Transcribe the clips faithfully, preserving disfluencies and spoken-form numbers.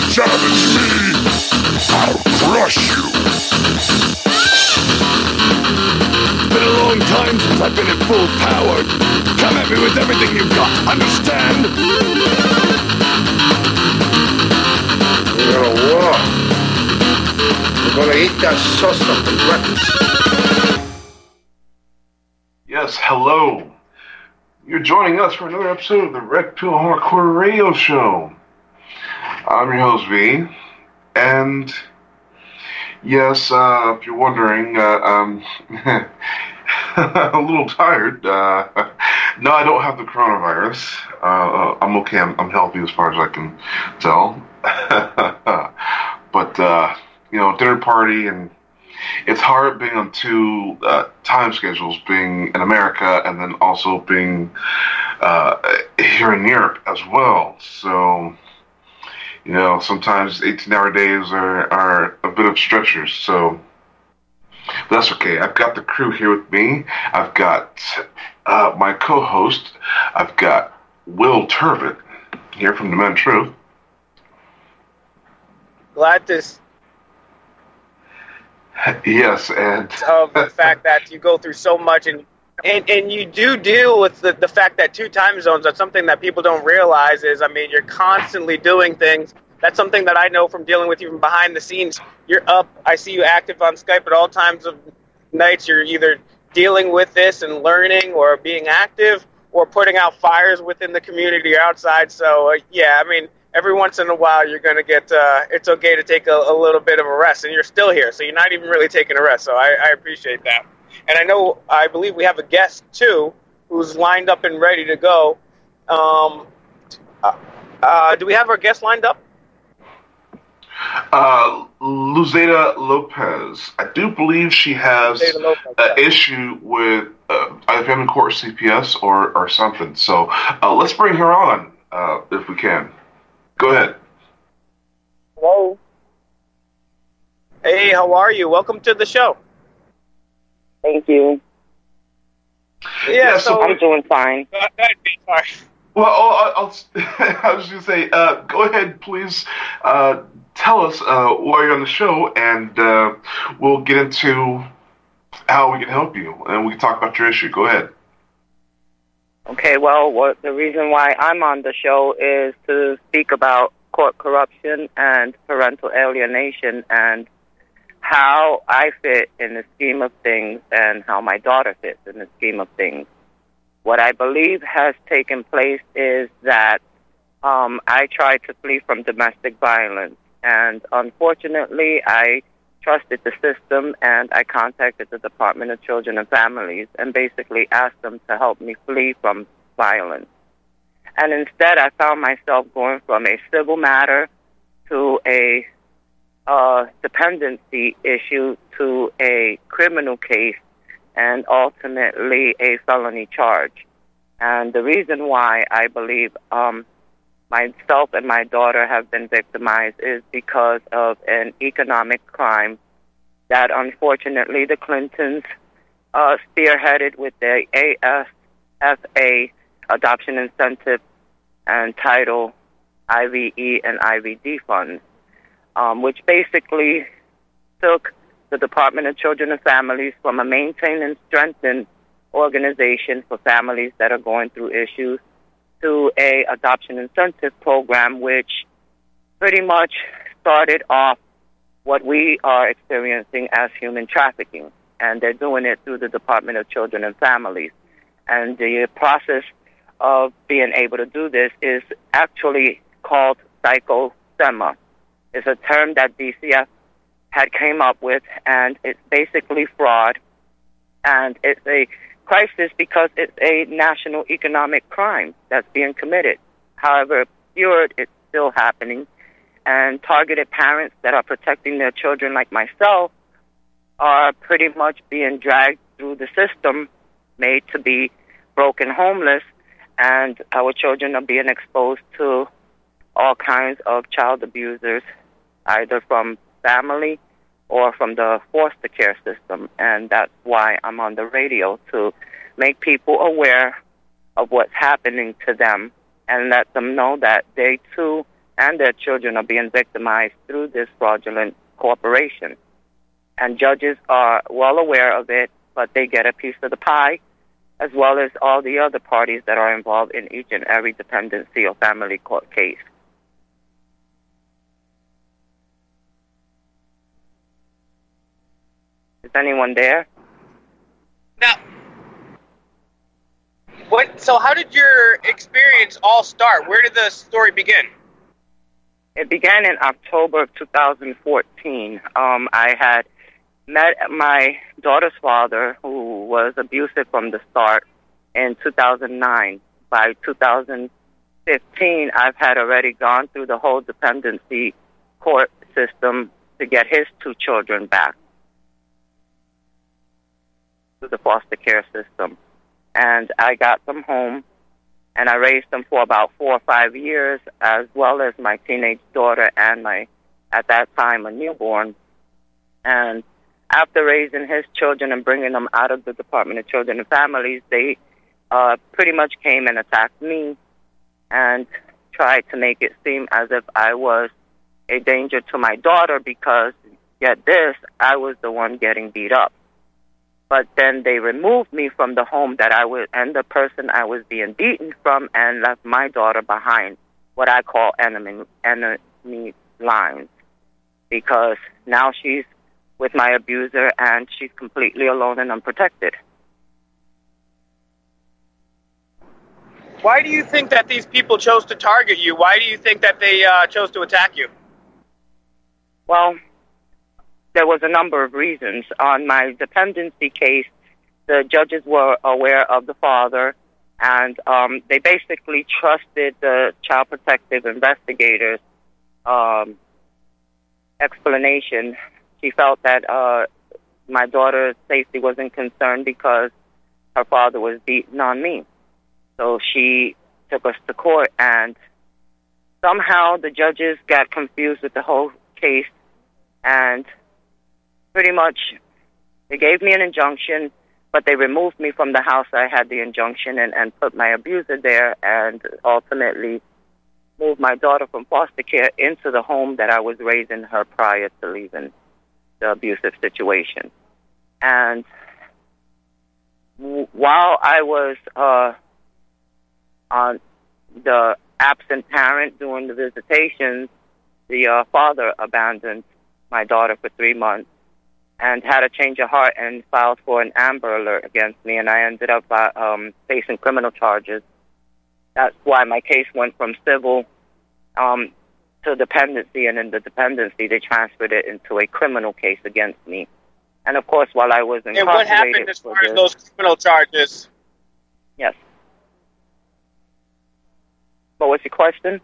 challenge me, I'll crush you. It's been a long time since I've been at full power. Come at me with everything you've got, understand? We're gonna war. We're gonna eat that sauce up for breakfast. Yes, hello. You're joining us for another episode of the Red Pill Hardcore Radio Show. I'm your host, V, and yes, uh, if you're wondering, uh, um, I'm a little tired. Uh, no, I don't have the coronavirus. Uh, I'm okay. I'm, I'm healthy as far as I can tell. But, uh, you know, dinner party, and it's hard being on two uh, time schedules, being in America and then also being uh, here in Europe as well. So, you know, sometimes eighteen-hour days are, are a bit of stretchers. So, but that's okay. I've got the crew here with me. I've got uh, my co-host. I've got Will Turbot here from The Men Truth. Glad to Yes, and of the fact that you go through so much, and and, and you do deal with the, the fact that two time zones are something that people don't realize is, I mean, you're constantly doing things. That's something that I know from dealing with you from behind the scenes. You're up. I see you active on Skype at all times of nights. You're either dealing with this and learning, or being active, or putting out fires within the community or outside. So, uh, yeah, I mean, every once in a while, you're going to get, uh, it's okay to take a, a little bit of a rest, and you're still here, so you're not even really taking a rest, so I, I appreciate that. And I know, I believe we have a guest, too, who's lined up and ready to go. Um, uh, uh, do we have our guest lined up? Uh, Luzeda Lopez. I do believe she has an issue with uh, either family court or C P S or, or something, so uh, let's bring her on, uh, if we can. Go ahead. Hello. Hey, how are you? Welcome to the show. Thank you. Yeah, yeah so, so I'm doing fine. Uh, that'd be fine. Well, I'll, I'll, I was going to say, uh, go ahead, please. Uh, tell us uh, why you're on the show, and uh, we'll get into how we can help you, and we can talk about your issue. Go ahead. Okay, well, what, the reason why I'm on the show is to speak about court corruption and parental alienation, and how I fit in the scheme of things and how my daughter fits in the scheme of things. What I believe has taken place is that um, I tried to flee from domestic violence, and unfortunately I trusted the system, and I contacted the Department of Children and Families and basically asked them to help me flee from violence. And instead, I found myself going from a civil matter to a uh, dependency issue to a criminal case, and ultimately a felony charge. And the reason why I believe um, myself and my daughter have been victimized is because of an economic crime that unfortunately the Clintons uh, spearheaded with the A S F A Adoption Incentive and Title I V E and I V D funds, um, which basically took the Department of Children and Families from a maintain and strengthen organization for families that are going through issues to a adoption incentive program, which pretty much started off what we are experiencing as human trafficking. And they're doing it through the Department of Children and Families. And the process of being able to do this is actually called psychosema. It's a term that D C F had came up with, and it's basically fraud. And it's a crisis because it's a national economic crime that's being committed. However obscured, it's still happening. And targeted parents that are protecting their children, like myself, are pretty much being dragged through the system, made to be broken homeless, and our children are being exposed to all kinds of child abusers, either from family or from the foster care system. And that's why I'm on the radio, to make people aware of what's happening to them and let them know that they too and their children are being victimized through this fraudulent corporation. And judges are well aware of it, but they get a piece of the pie, as well as all the other parties that are involved in each and every dependency or family court case. Is anyone there? Now, what? So, how did your experience all start? Where did the story begin? It began in October of two thousand fourteen. Um, I had met my daughter's father, who was abusive from the start, in two thousand nine. By two thousand fifteen, I've had already gone through the whole dependency court system to get his two children back to the foster care system. And I got them home, and I raised them for about four or five years, as well as my teenage daughter and my, at that time, a newborn. And after raising his children and bringing them out of the Department of Children and Families, they uh, pretty much came and attacked me and tried to make it seem as if I was a danger to my daughter because, get this, I was the one getting beat up. But then they removed me from the home that I was, and the person I was being beaten from, and left my daughter behind what I call enemy, enemy lines, because now she's with my abuser and she's completely alone and unprotected. Why do you think that these people chose to target you? Why do you think that they uh, chose to attack you? Well, there was a number of reasons. On my dependency case, the judges were aware of the father, and um, they basically trusted the child protective investigator's um, explanation. She felt that uh, my daughter's safety wasn't concerned because her father was beating on me. So she took us to court, and somehow the judges got confused with the whole case, and pretty much they gave me an injunction, but they removed me from the house I had the injunction and, and put my abuser there, and ultimately moved my daughter from foster care into the home that I was raising her prior to leaving the abusive situation. And w- while I was uh, on the absent parent doing the visitations, the uh, father abandoned my daughter for three months and had a change of heart and filed for an Amber Alert against me, and I ended up uh, um, facing criminal charges. That's why my case went from civil um, to dependency, and in the dependency, they transferred it into a criminal case against me. And, of course, while I was incarcerated... And what happened as far as those criminal charges? Yes. What was your question?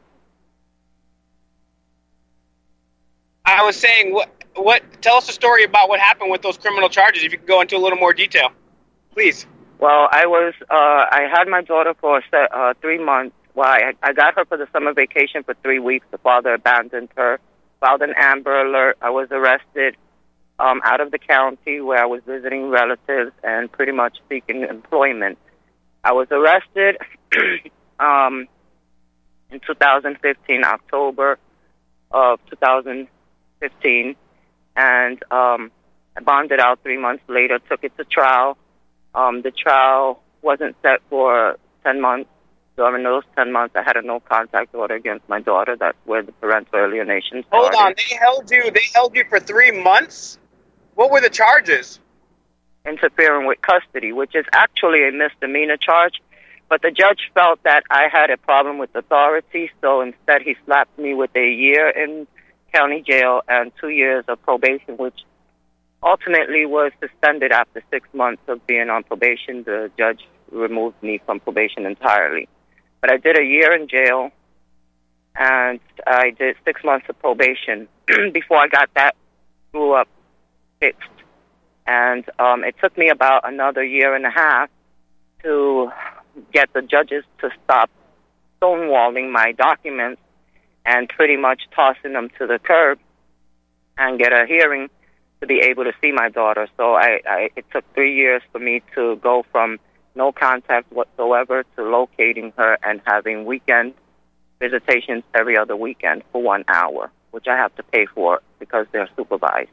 I was saying, what? What? Tell us a story about what happened with those criminal charges, if you could go into a little more detail, please. Well, I was, uh, I had my daughter for uh, three months. Well, I, I got her for the summer vacation for three weeks. The father abandoned her, filed an Amber Alert. I was arrested um, out of the county where I was visiting relatives and pretty much seeking employment. I was arrested um, in two thousand fifteen, October of two thousand fifteen, and um, I bonded out three months later, took it to trial. Um, the trial wasn't set for ten months. During those ten months, I had a no-contact order against my daughter. That's where the parental alienation started. Hold on, they held you. They held you for three months. What were the charges? Interfering with custody, which is actually a misdemeanor charge. But the judge felt that I had a problem with authority, so instead he slapped me with a year in county jail and two years of probation, which ultimately was suspended after six months of being on probation. The judge removed me from probation entirely. But I did a year in jail, and I did six months of probation before I got that screw up fixed. And um, it took me about another year and a half to get the judges to stop stonewalling my documents and pretty much tossing them to the curb and get a hearing to be able to see my daughter. So I, I it took three years for me to go from no contact whatsoever to locating her and having weekend visitations every other weekend for one hour, which I have to pay for because they're supervised.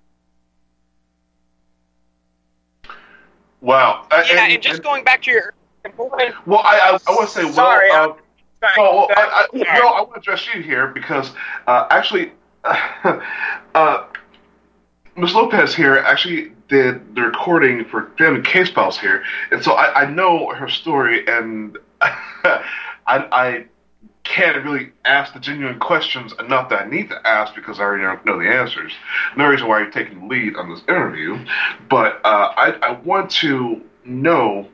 Wow. Yeah, and, and just and, going back to your well, I I, I want to say, Sorry, well, uh, Sorry, so, well, I, I, sorry. no, I want to address you here because uh, actually, uh, Miz Lopez here actually did the recording for Family Case Files here, and so I, I know her story, and I, I can't really ask the genuine questions enough that I need to ask because I already know the answers. No reason why you're taking the lead on this interview, but uh, I, I want to know,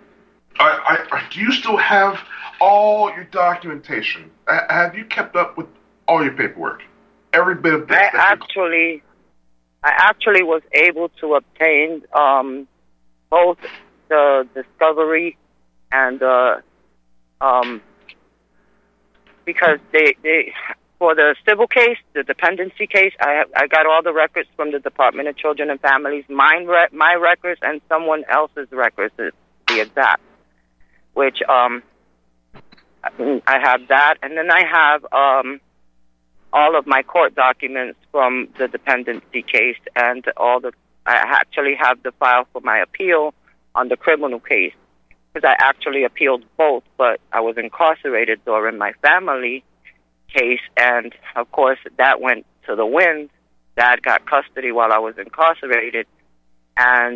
I, I, do you still have all your documentation? Have you kept up with all your paperwork? Every bit of this? I actually... I actually was able to obtain um, both the discovery and the um, because they they for the civil case, the dependency case, I have, I got all the records from the Department of Children and Families, mine re- my records and someone else's records to be exact. Which um, I have that, and then I have. Um, all of my court documents from the dependency case and all the, I actually have the file for my appeal on the criminal case because I actually appealed both, but I was incarcerated during my family case, and of course that went to the wind. Dad got custody while I was incarcerated, and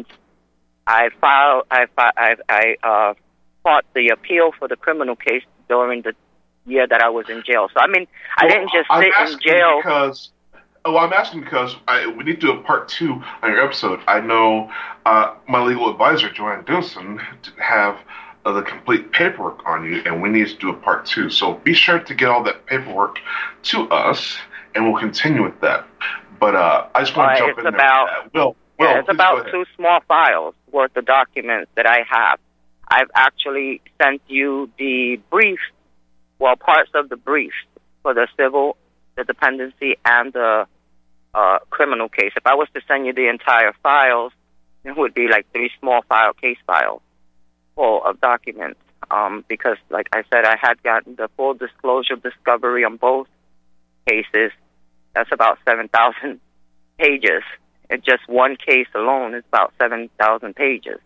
I filed, I, I, I uh, fought the appeal for the criminal case during the year that I was in jail. So, I mean, I well, didn't just I'm sit in jail. Because, oh, I'm asking because I, we need to do a part two on your episode. I know uh, my legal advisor, Joanne Dilson, didn't have uh, the complete paperwork on you, and we need to do a part two. So be sure to get all that paperwork to us, and we'll continue with that. But uh, I just want to uh, jump in about, there with that. Will, Will, yeah, it's about two small files worth of documents that I have. I've actually sent you the brief Well, parts of the brief for the civil, the dependency, and the uh, criminal case. If I was to send you the entire files, it would be like three small file case files full of documents. Um, because, like I said, I had gotten the full disclosure discovery on both cases. That's about seven thousand pages. And just one case alone is about seven thousand pages.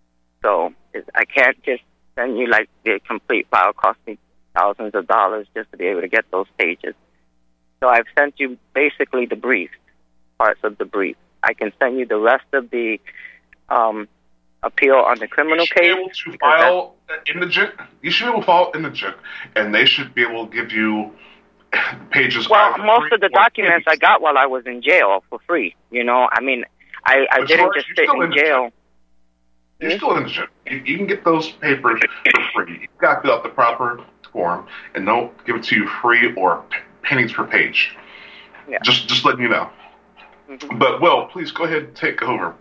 So I can't just send you like the complete file. Cost me thousands of dollars just to be able to get those pages. So I've sent you basically the brief, parts of the brief. I can send you the rest of the um, appeal on the criminal you case. Be able to file indigent. You should be able to file indigent, and they should be able to give you pages. Well, most of the documents I got while I was in jail for free. You know, I mean, I, I didn't just sit in jail. You're still indigent. You, you can get those papers for free. You've got to fill out the proper form, and they'll give it to you free or p- pennies per page. Yeah. Just, just letting you know. Mm-hmm. But, Will, please go ahead and take over.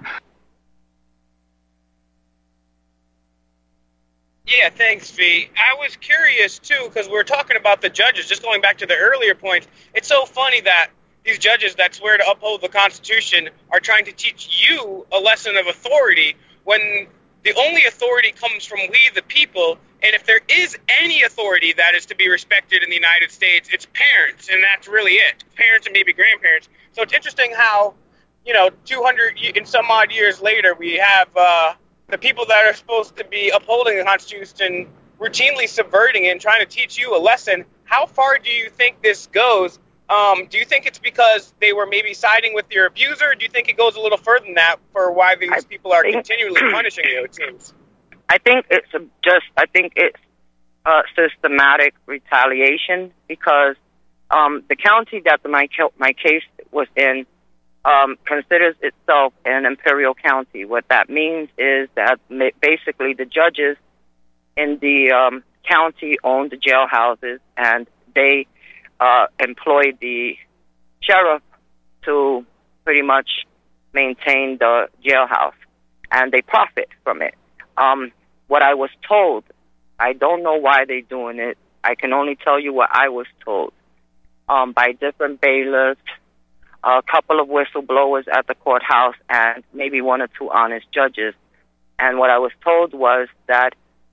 Yeah, thanks, V. I was curious, too, because we were talking about the judges, just going back to the earlier point. It's so funny that these judges that swear to uphold the Constitution are trying to teach you a lesson of authority when the only authority comes from we, the people, and if there is any authority that is to be respected in the United States, it's parents, and that's really it. Parents and maybe grandparents. So it's interesting how, you know, two hundred and some odd years later, we have uh, the people that are supposed to be upholding the Constitution routinely subverting it and trying to teach you a lesson. How far do you think this goes? Um, do you think it's because they were maybe siding with your abuser? Or do you think it goes a little further than that for why these I people are think, continually punishing you, it seems? I think it's a just, I think it's uh, systematic retaliation because um, the county that my, my case was in um, considers itself an imperial county. What that means is that basically the judges in the um, county own the jailhouses, and they Uh, employed the sheriff to pretty much maintain the jailhouse, and they profit from it. Um, what I was told, I don't know why they're doing it. I can only tell you what I was told um, by different bailiffs, a couple of whistleblowers at the courthouse, and maybe one or two honest judges. And what I was told was that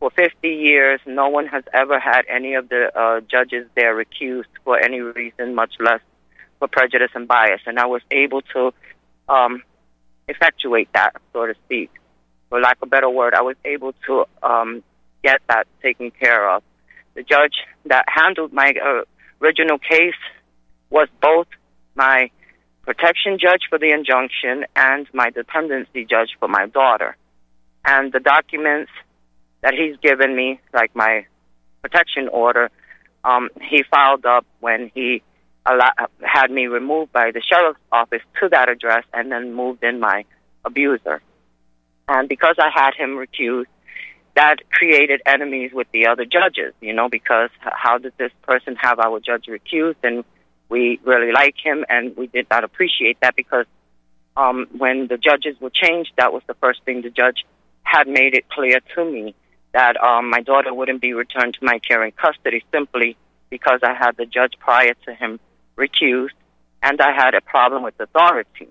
for fifty years, no one has ever had any of the uh, judges there recused for any reason, much less for prejudice and bias. And I was able to um, effectuate that, so to speak. For lack of a better word, I was able to um, get that taken care of. The judge that handled my uh, original case was both my protection judge for the injunction and my dependency judge for my daughter. And the documents that he's given me, like my protection order, um, he filed up when he allo- had me removed by the sheriff's office to that address and then moved in my abuser. And because I had him recused, that created enemies with the other judges, you know, because how did this person have our judge recused? And we really like him, and we did not appreciate that because um, when the judges were changed, that was the first thing the judge had made it clear to me, that um, my daughter wouldn't be returned to my care and custody simply because I had the judge prior to him recused, and I had a problem with authority.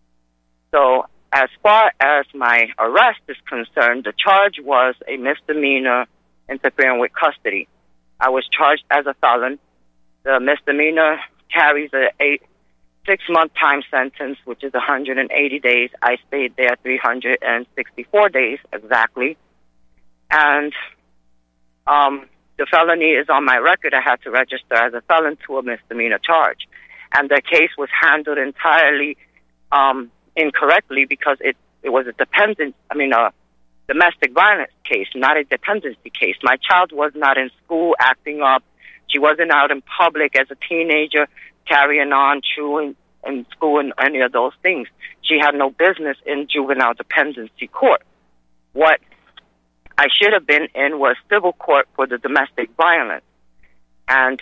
So as far as my arrest is concerned, the charge was a misdemeanor interfering with custody. I was charged as a felon. The misdemeanor carries a eight, six-month time sentence, which is one hundred eighty days. I stayed there three hundred sixty-four days exactly. And um, the felony is on my record. I had to register as a felon to a misdemeanor charge. And the case was handled entirely um, incorrectly because it, it was a dependent, I mean, a domestic violence case, not a dependency case. My child was not in school acting up. She wasn't out in public as a teenager carrying on, chewing in school and any of those things. She had no business in juvenile dependency court. What I should have been in was civil court for the domestic violence. And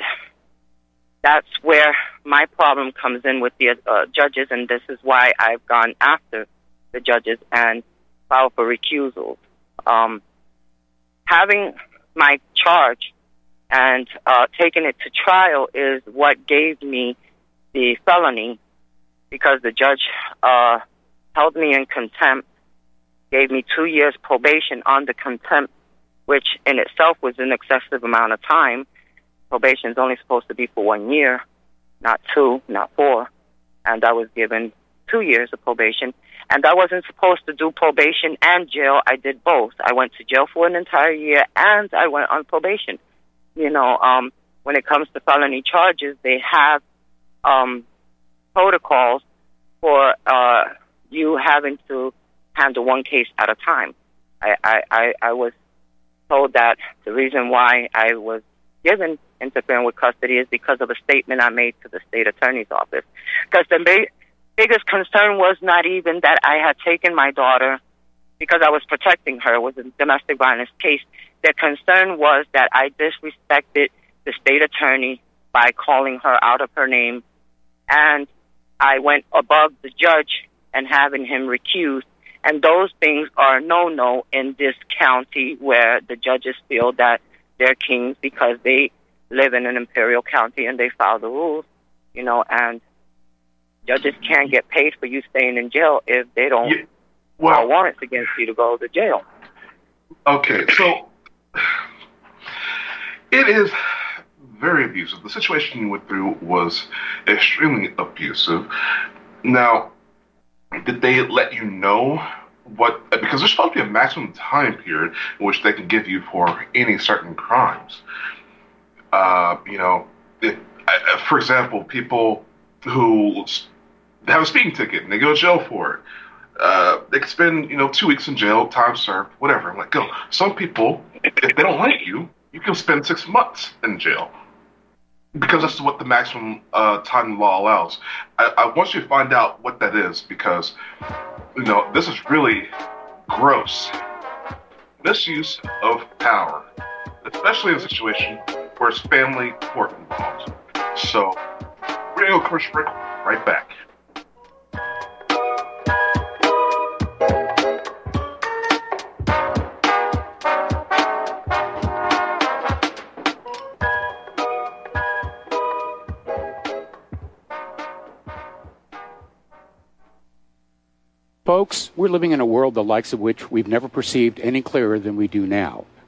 that's where my problem comes in with the uh, judges, and this is why I've gone after the judges and filed for recusals. Um, having my charge and uh, taking it to trial is what gave me the felony, because the judge uh, held me in contempt, gave me two years probation on the contempt, which in itself was an excessive amount of time. Probation is only supposed to be for one year, not two, not four. And I was given two years of probation. And I wasn't supposed to do probation and jail. I did both. I went to jail for an entire year, and I went on probation. You know, um, when it comes to felony charges, they have um, protocols for uh, you having to handle one case at a time. I, I, I, I was told that the reason why I was given interfering with custody is because of a statement I made to the state attorney's office. Because the ba- biggest concern was not even that I had taken my daughter because I was protecting her. It was a domestic violence case. The concern was that I disrespected the state attorney by calling her out of her name, and I went above the judge and having him recused. And those things are no-no in this county where the judges feel that they're kings because they live in an imperial county and they follow the rules, you know, and judges can't get paid for you staying in jail if they don't yeah, well, file warrants against you to go to jail. Okay, so it is very abusive. The situation you went through was extremely abusive. Now, did they let you know what, because there's supposed to be a maximum time period in which they can give you for any certain crimes. Uh, you know, if, uh, for example, people who have a speeding ticket and they go to jail for it, uh, they could spend, you know, two weeks in jail, time served, whatever. I'm like, go. Some people, if they don't like you, you can spend six months in jail. Because that's what the maximum uh, time law allows. I, I want you to find out what that is, because, you know, this is really gross. Misuse of power, especially in a situation where it's family court involved. So, we're going to go commercial break, right back. Folks, we're living in a world the likes of which we've never perceived any clearer than we do now.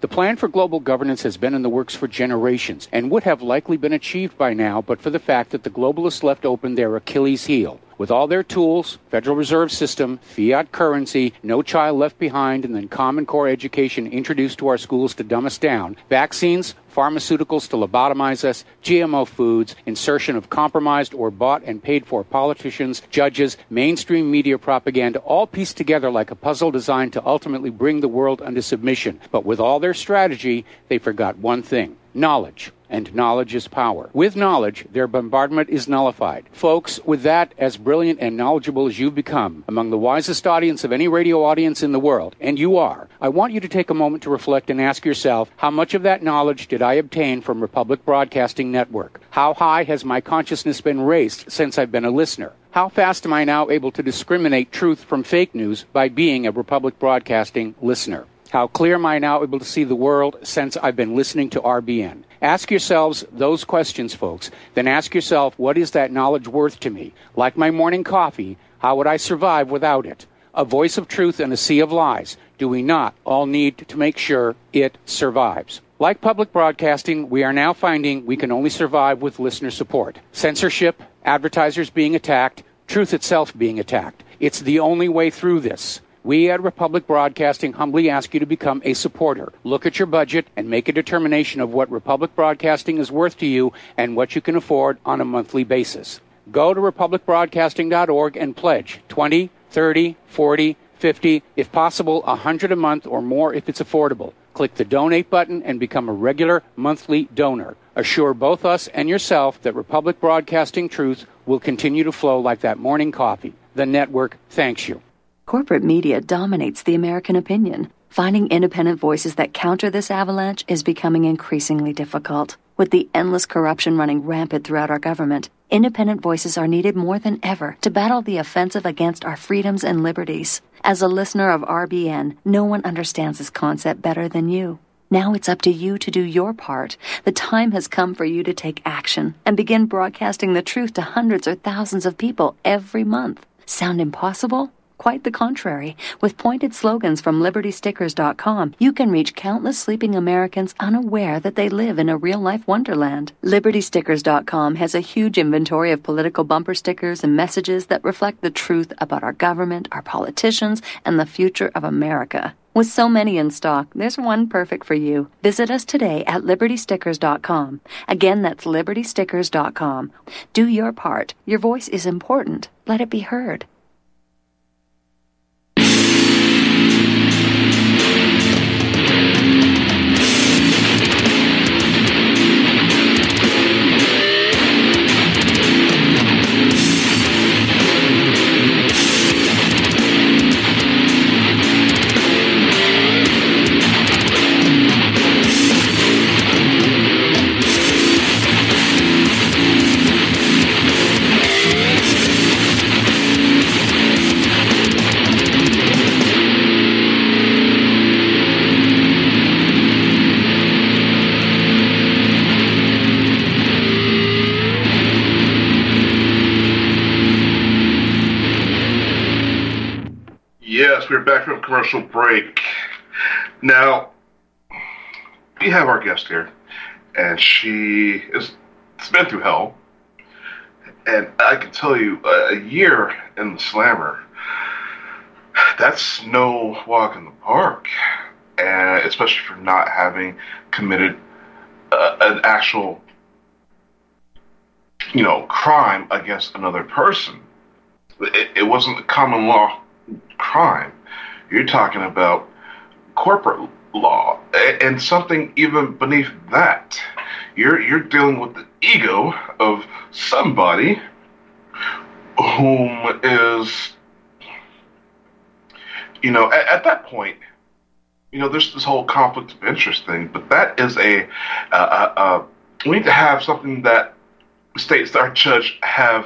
The plan for global governance has been in the works for generations and would have likely been achieved by now but for the fact that the globalists left open their Achilles heel. With all their tools, Federal Reserve System, fiat currency, no child left behind, and then Common Core education introduced to our schools to dumb us down, vaccines, pharmaceuticals to lobotomize us, G M O foods, insertion of compromised or bought and paid for politicians, judges, mainstream media propaganda, all pieced together like a puzzle designed to ultimately bring the world under submission. But with all their strategy, they forgot one thing: knowledge. And knowledge is power. With knowledge, their bombardment is nullified. Folks, with that, as brilliant and knowledgeable as you've become, among the wisest audience of any radio audience in the world, and you are, I want you to take a moment to reflect and ask yourself, how much of that knowledge did I obtain from Republic Broadcasting Network? How high has my consciousness been raised since I've been a listener? How fast am I now able to discriminate truth from fake news by being a Republic Broadcasting listener? How clear am I now able to see the world since I've been listening to R B N? Ask yourselves those questions, folks. Then ask yourself, what is that knowledge worth to me? Like my morning coffee, how would I survive without it? A voice of truth in a sea of lies. Do we not all need to make sure it survives? Like public broadcasting, we are now finding we can only survive with listener support. Censorship, advertisers being attacked, truth itself being attacked. It's the only way through this. We at Republic Broadcasting humbly ask you to become a supporter. Look at your budget and make a determination of what Republic Broadcasting is worth to you and what you can afford on a monthly basis. Go to republic broadcasting dot org and pledge twenty, thirty, forty, fifty, if possible, one hundred a month or more if it's affordable. Click the donate button and become a regular monthly donor. Assure both us and yourself that Republic Broadcasting truth will continue to flow like that morning coffee. The network thanks you. Corporate media dominates the American opinion. Finding independent voices that counter this avalanche is becoming increasingly difficult. With the endless corruption running rampant throughout our government, independent voices are needed more than ever to battle the offensive against our freedoms and liberties. As a listener of R B N, no one understands this concept better than you. Now it's up to you to do your part. The time has come for you to take action and begin broadcasting the truth to hundreds or thousands of people every month. Sound impossible? Quite the contrary. With pointed slogans from liberty stickers dot com, you can reach countless sleeping Americans unaware that they live in a real-life wonderland. liberty stickers dot com has a huge inventory of political bumper stickers and messages that reflect the truth about our government, our politicians, and the future of America. With so many in stock, there's one perfect for you. Visit us today at liberty stickers dot com. Again, that's liberty stickers dot com. Do your part. Your voice is important. Let it be heard. Yes, we're back from commercial break. Now, we have our guest here, and she has been through hell. And I can tell you, a year in the slammer, that's no walk in the park. And especially for not having committed uh, an actual, you know, crime against another person. It, it wasn't a common law crime. You're talking about corporate law and something even beneath that. You're you're dealing with the ego of somebody whom is, you know, at, at that point, you know, there's this whole conflict of interest thing, but that is a, uh, uh, uh, we need to have something that states that our judge have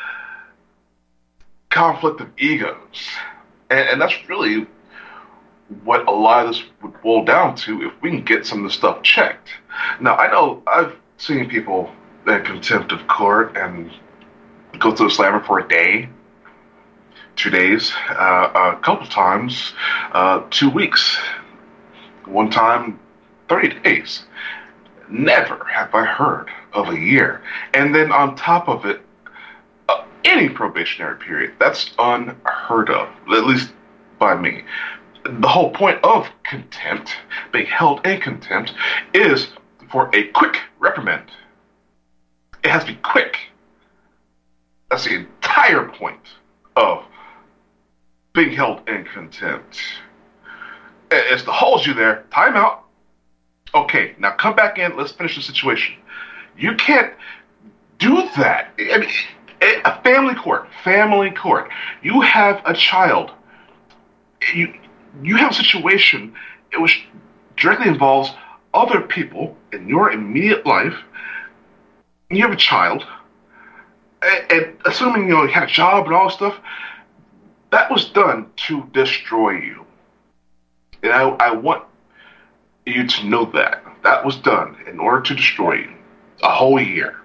conflict of egos. And, and that's really what a lot of this would boil down to if we can get some of this stuff checked. Now, I know I've seen people in contempt of court and go to the slammer for a day, two days, uh, a couple times, uh, two weeks. One time, thirty days. Never have I heard of a year. And then on top of it, uh, any probationary period, that's unheard of, at least by me. The whole point of contempt, being held in contempt, is for a quick reprimand. It has to be quick. That's the entire point of being held in contempt. It's to hold you there, time out. Okay, now come back in, let's finish the situation. You can't do that. I mean, a family court, family court. You have a child. You you have a situation which directly involves other people in your immediate life. You have a child, and, and assuming you know you had a job and all this stuff, that was done to destroy you. And I, I want you to know that. That was done in order to destroy you. A whole year.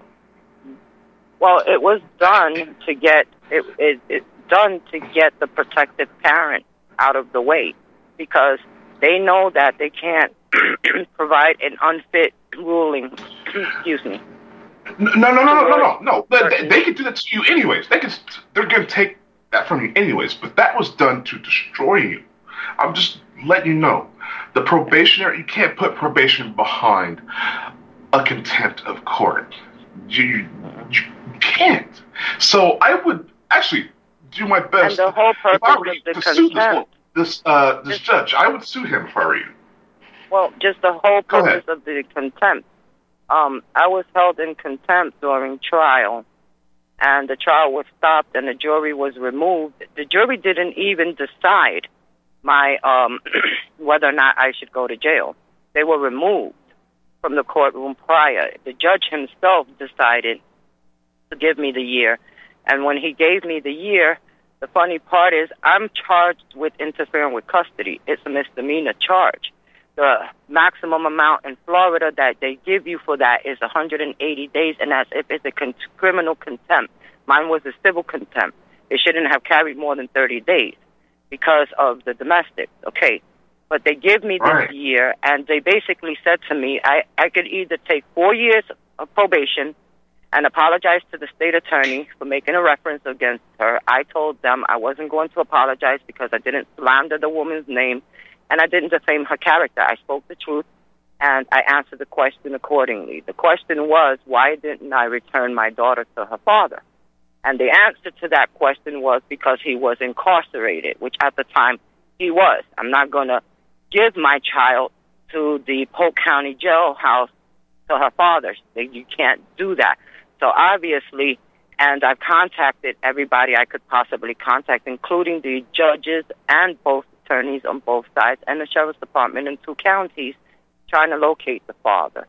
Well, it was done to get it, it, it done to get the protective parent out of the way, because they know that they can't provide an unfit ruling. Excuse me. No, no, no, no, no, no, no. They, they can do that to you anyways. They can. They're going to take that from you anyways. But that was done to destroy you. I'm just letting you know. The probationary, you can't put probation behind a contempt of court. You, you, you can't. So I would actually do my best. And the whole purpose if I were of the to sue contempt. this this, uh, this judge, I would sue him if I were you. Well, just the whole Go purpose ahead. of the contempt. Um, I was held in contempt during trial, and the trial was stopped and the jury was removed. The jury didn't even decide my um, whether or not I should go to jail. They were removed from the courtroom prior. The judge himself decided to give me the year, and when he gave me the year, the funny part is I'm charged with interfering with custody. It's a misdemeanor charge. The maximum amount in Florida that they give you for that is one hundred eighty days, and that's if it's a con- criminal contempt. Mine was a civil contempt. It shouldn't have carried more than thirty days because of the domestic. Okay, but they give me this Right. year, and they basically said to me, I, I could either take four years of probation and apologize to the state attorney for making a reference against her. I told them I wasn't going to apologize because I didn't slander the woman's name, and I didn't defame her character. I spoke the truth, and I answered the question accordingly. The question was, why didn't I return my daughter to her father? And the answer to that question was because he was incarcerated, which at the time he was. I'm not going to give my child to the Polk County jailhouse to her father. You can't do that. So obviously, and I've contacted everybody I could possibly contact, including the judges and both attorneys on both sides and the sheriff's department in two counties, trying to locate the father.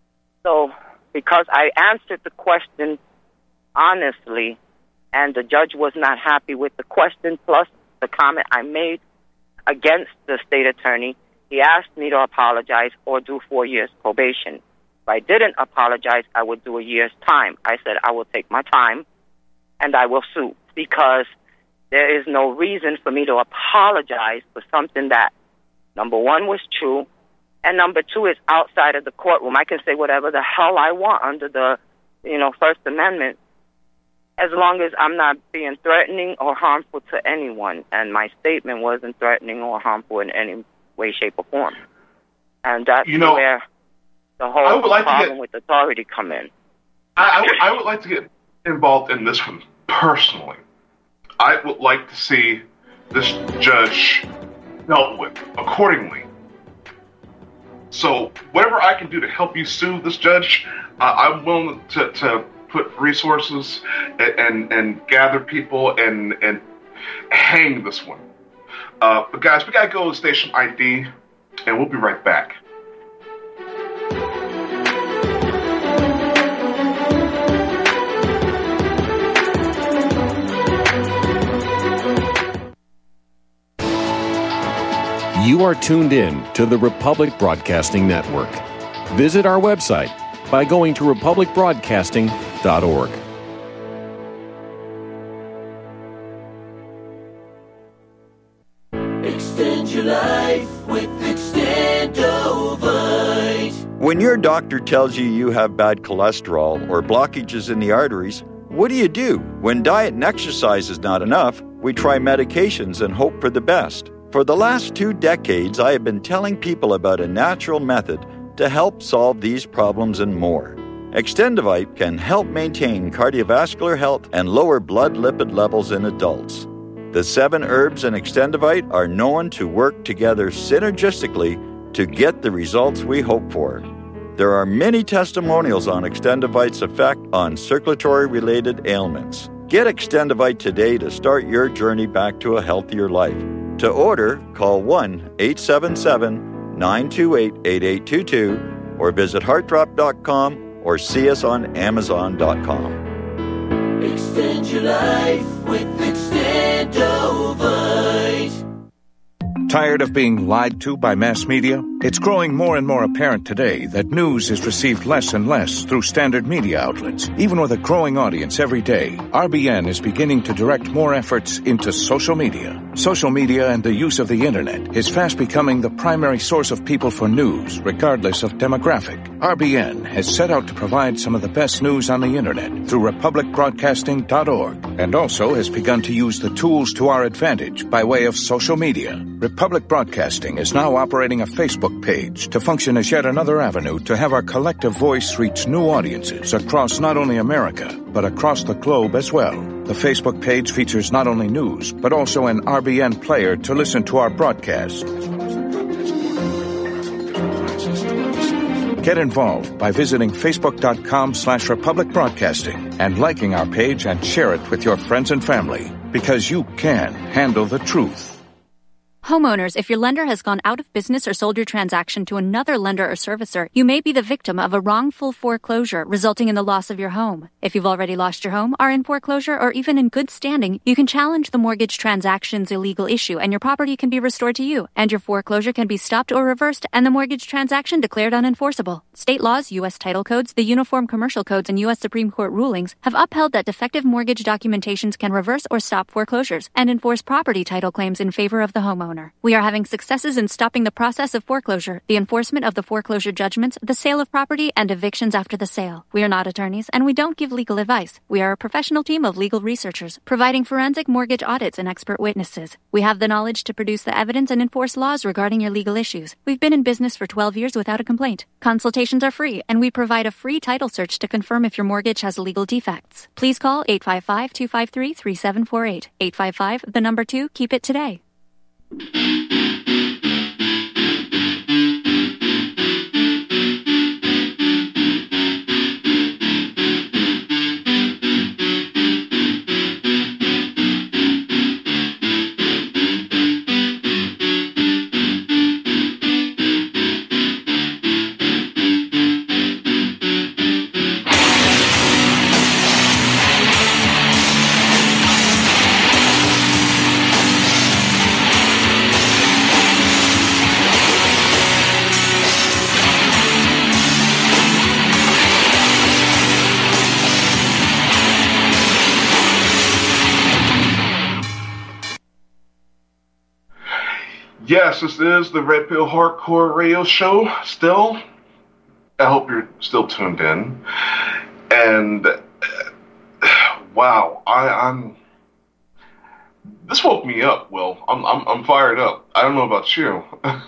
So because I answered the question honestly, and the judge was not happy with the question, plus the comment I made against the state attorney, he asked me to apologize or do four years probation. If I didn't apologize, I would do a year's time. I said I will take my time, and I will sue, because there is no reason for me to apologize for something that, number one, was true, and number two, is outside of the courtroom. I can say whatever the hell I want under the, you know, First Amendment, as long as I'm not being threatening or harmful to anyone. And my statement wasn't threatening or harmful in any way, shape, or form. And that's You know, where the I whole would like to problem get- with authority come in. I, I, would, I would like to get involved in this one personally. I would like to see this judge dealt with accordingly. So whatever I can do to help you sue this judge, uh, I'm willing to, to put resources and, and, and gather people and, and hang this one. Uh, but guys, we got to go to station I D, and we'll be right back. You are tuned in to the Republic Broadcasting Network. Visit our website by going to republic broadcasting dot org. Extend your life with Extendovite. When your doctor tells you you have bad cholesterol or blockages in the arteries, what do you do? When diet and exercise is not enough, we try medications and hope for the best. For the last two decades, I have been telling people about a natural method to help solve these problems and more. Extendivite can help maintain cardiovascular health and lower blood lipid levels in adults. The seven herbs in Extendivite are known to work together synergistically to get the results we hope for. There are many testimonials on Extendivite's effect on circulatory-related ailments. Get Extendivite today to start your journey back to a healthier life. To order, call one eight seven seven, nine two eight, eight eight two two or visit heart drop dot com or see us on amazon dot com. Extend your life with Extendovite. Tired of being lied to by mass media? It's growing more and more apparent today that news is received less and less through standard media outlets. Even with a growing audience every day, R B N is beginning to direct more efforts into social media. Social media and the use of the internet is fast becoming the primary source of people for news, regardless of demographic. R B N has set out to provide some of the best news on the internet through republic broadcasting dot org, and also has begun to use the tools to our advantage by way of social media. Republic Broadcasting is now operating a Facebook page to function as yet another avenue to have our collective voice reach new audiences across not only America, but across the globe as well. The Facebook page features not only news, but also an R B N player to listen to our broadcast. Get involved by visiting facebook.com slash Republic Broadcasting and liking our page and share it with your friends and family, because you can handle the truth. Homeowners, if your lender has gone out of business or sold your transaction to another lender or servicer, you may be the victim of a wrongful foreclosure resulting in the loss of your home. If you've already lost your home, are in foreclosure, or even in good standing, you can challenge the mortgage transaction's illegal issue and your property can be restored to you, and your foreclosure can be stopped or reversed and the mortgage transaction declared unenforceable. State laws, U S title codes, the Uniform Commercial Codes, and U S Supreme Court rulings have upheld that defective mortgage documentations can reverse or stop foreclosures and enforce property title claims in favor of the homeowner. We are having successes in stopping the process of foreclosure, the enforcement of the foreclosure judgments, the sale of property, and evictions after the sale. We are not attorneys, and we don't give legal advice. We are a professional team of legal researchers, providing forensic mortgage audits and expert witnesses. We have the knowledge to produce the evidence and enforce laws regarding your legal issues. We've been in business for twelve years without a complaint. Consultations are free, and we provide a free title search to confirm if your mortgage has legal defects. Please call eight five five, two five three, three seven four eight. eight five five, the number two, keep it today. Yes, this is the Red Pill Hardcore Radio Show still. I hope you're still tuned in. And, uh, wow, I, I'm... This woke me up, Will. I'm, I'm, I'm fired up. I don't know about you.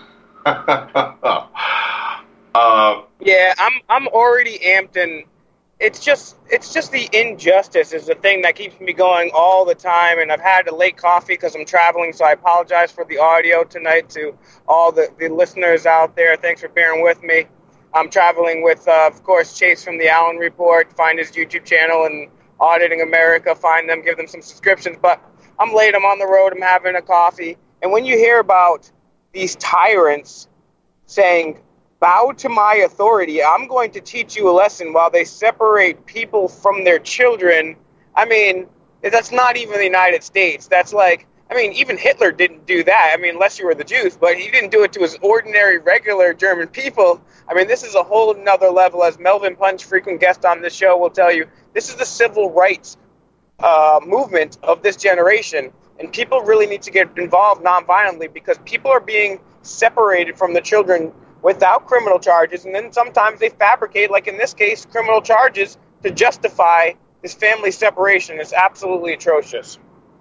uh, yeah, I'm, I'm already amped, and it's just, it's just the injustice is the thing that keeps me going all the time. And I've had a late coffee because I'm traveling, so I apologize for the audio tonight to all the, the listeners out there. Thanks for bearing with me. I'm traveling with, uh, of course, Chase from the Allen Report. Find his YouTube channel and Auditing America. Find them, give them some subscriptions. But I'm late. I'm on the road. I'm having a coffee. And when you hear about these tyrants saying, bow to my authority, I'm going to teach you a lesson, while they separate people from their children, I mean, that's not even the United States. That's like, I mean, even Hitler didn't do that. I mean, unless you were the Jews, but he didn't do it to his ordinary, regular German people. I mean, this is a whole nother level. As Melvin Punch, frequent guest on this show, will tell you, this is the civil rights uh, movement of this generation. And people really need to get involved nonviolently, because people are being separated from the children without criminal charges, and then sometimes they fabricate, like in this case, criminal charges to justify this family separation. It's absolutely atrocious.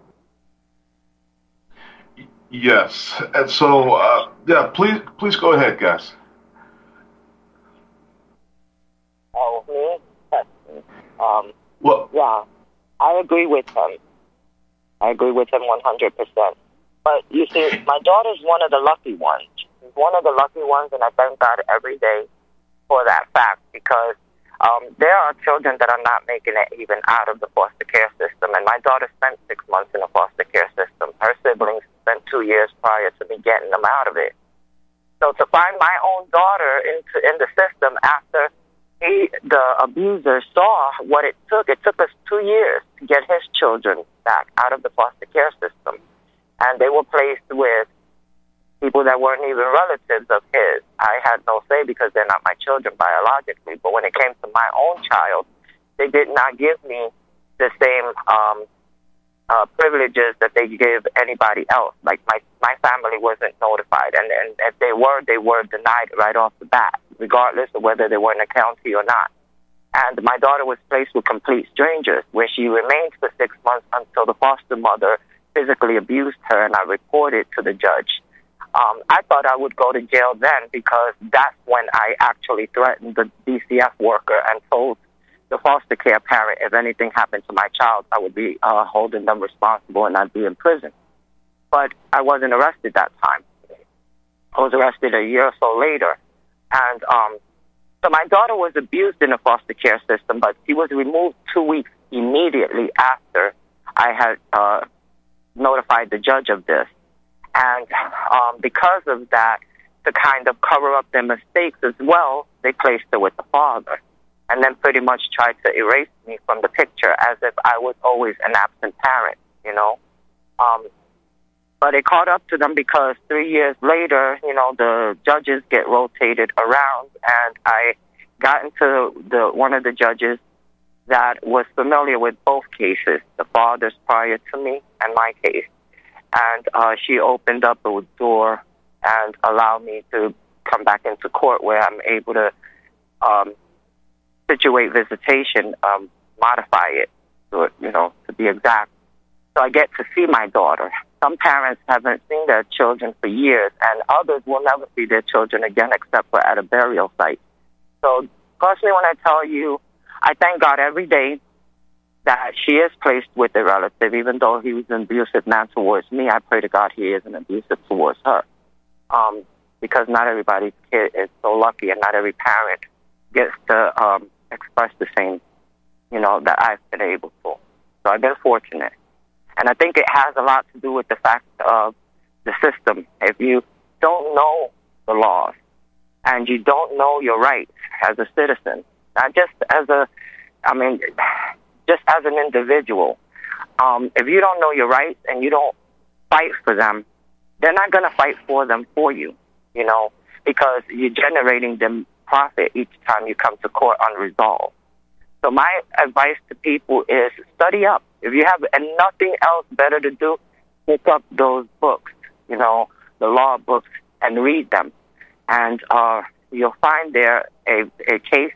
Yes, and so uh, yeah, please, please go ahead, guys. Oh, me? Um, well, yeah, I agree with him. I agree with him one hundred percent. But you see, my daughter's one of the lucky ones. She's one of the lucky ones, and I thank God every day for that fact, because um, there are children that are not making it even out of the foster care system, and my daughter spent six months in the foster care system. Her siblings spent two years prior to me getting them out of it. So to find my own daughter into in the system after he, the abuser, saw what it took, it took us two years to get his children back out of the foster care system. And they were placed with people that weren't even relatives of his. I had no say because they're not my children biologically. But when it came to my own child, they did not give me the same um, uh, privileges that they give anybody else. Like my, my family wasn't notified. And, and if they were, they were denied right off the bat, regardless of whether they were in the county or not. And my daughter was placed with complete strangers, where she remained for six months until the foster mother physically abused her, and I reported to the judge. Um, I thought I would go to jail then, because that's when I actually threatened the D C F worker and told the foster care parent if anything happened to my child, I would be uh, holding them responsible and I'd be in prison. But I wasn't arrested that time. I was arrested a year or so later. And um, so my daughter was abused in the foster care system, but she was removed two weeks immediately after I had uh, notified the judge of this. And um, because of that, to kind of cover up their mistakes as well, they placed her with the father, and then pretty much tried to erase me from the picture as if I was always an absent parent, you know. Um, but it caught up to them, because three years later, you know, the judges get rotated around, and I got into the one of the judges that was familiar with both cases, the father's prior to me and my case. And uh, she opened up a door and allowed me to come back into court, where I'm able to um, situate visitation, um, modify it, to, you know, to be exact. So I get to see my daughter. Some parents haven't seen their children for years, and others will never see their children again except for at a burial site. So personally, when I tell you, I thank God every day that she is placed with a relative. Even though he was an abusive man towards me, I pray to God he isn't abusive towards her. Um, because not everybody's kid is so lucky, and not every parent gets to um, express the same, you know, that I've been able to. So I've been fortunate. And I think it has a lot to do with the fact of the system. If you don't know the laws and you don't know your rights as a citizen, not just as a, I mean, just as an individual, um, if you don't know your rights and you don't fight for them, they're not going to fight for them for you, you know, because you're generating them profit each time you come to court unresolved. So my advice to people is study up. If you have and nothing else better to do, pick up those books, you know, the law books, and read them. And uh, you'll find there a, a case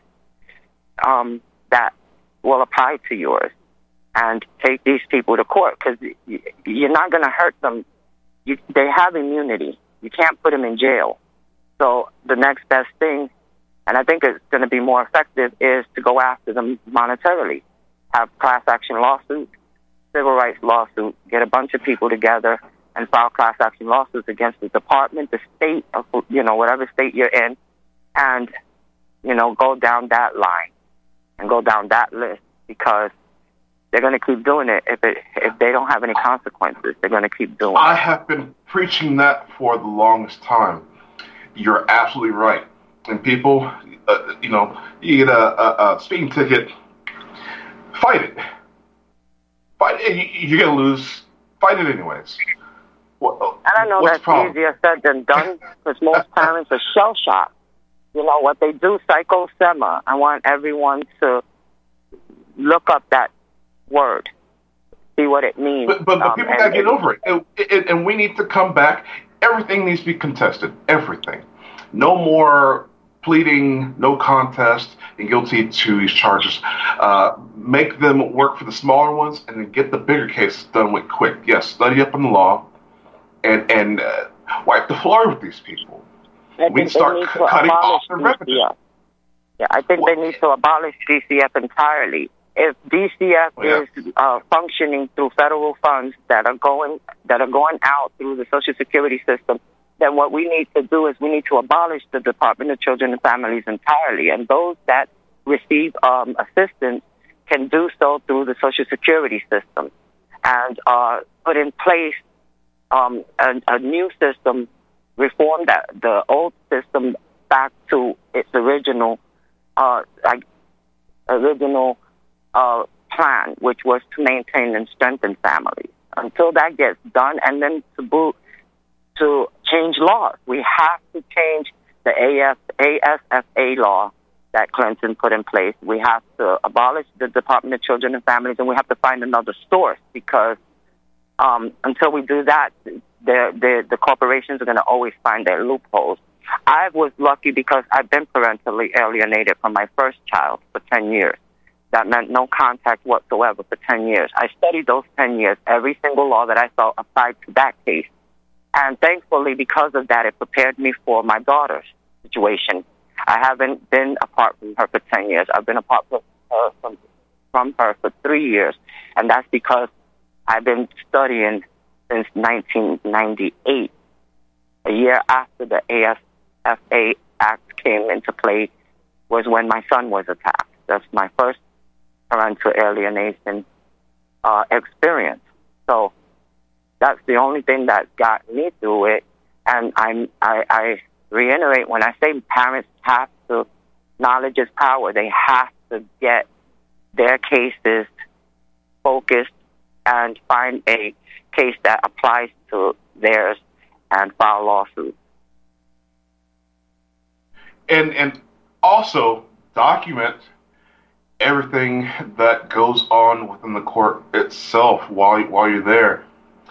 um, that will apply to yours, and take these people to court, because you're not going to hurt them. You, they have immunity. You can't put them in jail. So the next best thing, and I think it's going to be more effective, is to go after them monetarily. Have class action lawsuits, civil rights lawsuits, get a bunch of people together and file class action lawsuits against the department, the state, of, you know, whatever state you're in, and, you know, go down that line and go down that list, because they're going to keep doing it. If it if they don't have any consequences, they're going to keep doing it. I have been preaching that for the longest time. You're absolutely right. And people, uh, you know, you get a, a, a speeding ticket, fight it. Fight it. You're going to lose. Fight it anyways. What, I don't know that's easier said than done, because most parents are shell-shocked. You know, what they do, psychosema. I want everyone to look up that word, see what it means. But, but, but um, people got to get over it. And, and, and we need to come back. Everything needs to be contested. Everything. no more pleading no contest and guilty to these charges. Uh, make them work for the smaller ones and then get the bigger cases done with quick. Yes, study up on the law and, and uh, wipe the floor with these people. I We think start they need c- to cutting off abolish their D revenue. C F. Yeah, I think they need to abolish D C F entirely. If D C F Oh, yeah. is uh, functioning through federal funds that are going that are going out through the Social Security system, then what we need to do is we need to abolish the Department of Children and Families entirely, and those that receive um, assistance can do so through the Social Security system, and uh, put in place um, a, a new system, reform that the old system back to its original, uh, like original uh, plan, which was to maintain and strengthen families. Until that gets done, and then to boot, to change laws, we have to change the A S F A law that Clinton put in place. We have to abolish the Department of Children and Families, and we have to find another source, because um, until we do that, the, the, the corporations are going to always find their loopholes. I was lucky because I've been parentally alienated from my first child for ten years. That meant no contact whatsoever for ten years. I studied those ten years, every single law that I saw applied to that case. And thankfully, because of that, it prepared me for my daughter's situation. I haven't been apart from her for ten years. I've been apart from her, from, from her for three years. And that's because I've been studying since nineteen ninety-eight. A year after the A S F A Act came into play was when my son was attacked. That's my first parental alienation uh, experience. So that's the only thing that got me through it. And I'm, I, I reiterate, when I say parents have to, knowledge is power, they have to get their cases focused and find a case that applies to theirs and file lawsuits. And and also document everything that goes on within the court itself while while you're there.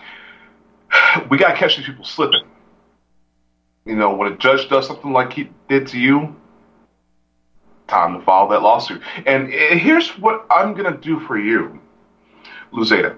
We gotta catch these people slipping. You know, when a judge does something like he did to you, time to file that lawsuit. And here's what I'm gonna do for you, Luzeda.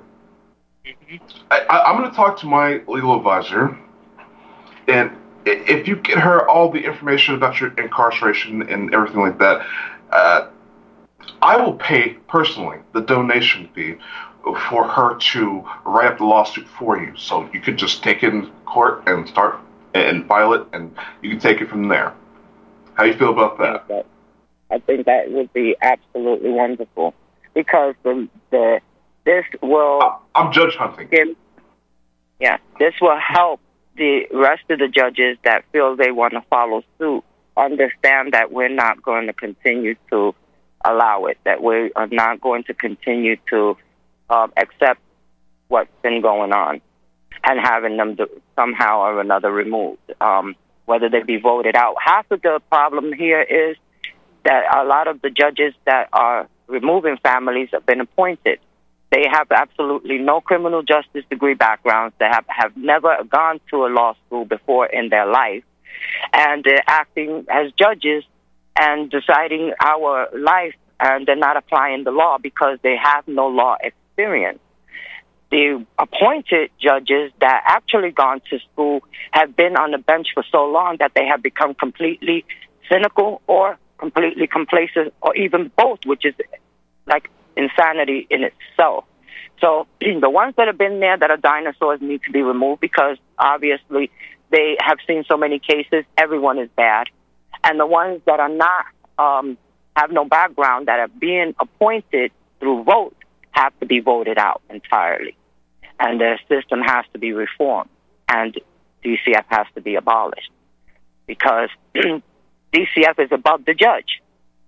I, I, I'm gonna talk to my legal advisor, and if you get her all the information about your incarceration and everything like that, uh, I will pay personally the donation fee for her to write up the lawsuit for you. So you could just take it in court and start and file it, and you can take it from there. How do you feel about that? I think that would be absolutely wonderful, because the the this will. I'm judge hunting. Give, yeah, this will help the rest of the judges that feel they want to follow suit understand that we're not going to continue to allow it, that we are not going to continue to um, accept what's been going on and having them do, somehow or another removed, um, whether they be voted out. Half of the problem here is that a lot of the judges that are removing families have been appointed. They have absolutely no criminal justice degree backgrounds. They have, have never gone to a law school before in their life. And they're acting as judges and deciding our life, and they're not applying the law because they have no law experience. The appointed judges that actually gone to school have been on the bench for so long that they have become completely cynical or completely complacent, or even both, which is like insanity in itself. So the ones that have been there that are dinosaurs need to be removed, because obviously they have seen so many cases. Everyone is bad. And the ones that are not, um, have no background, that are being appointed through vote, have to be voted out entirely. And the system has to be reformed. And D C F has to be abolished, because D C F is above the judge.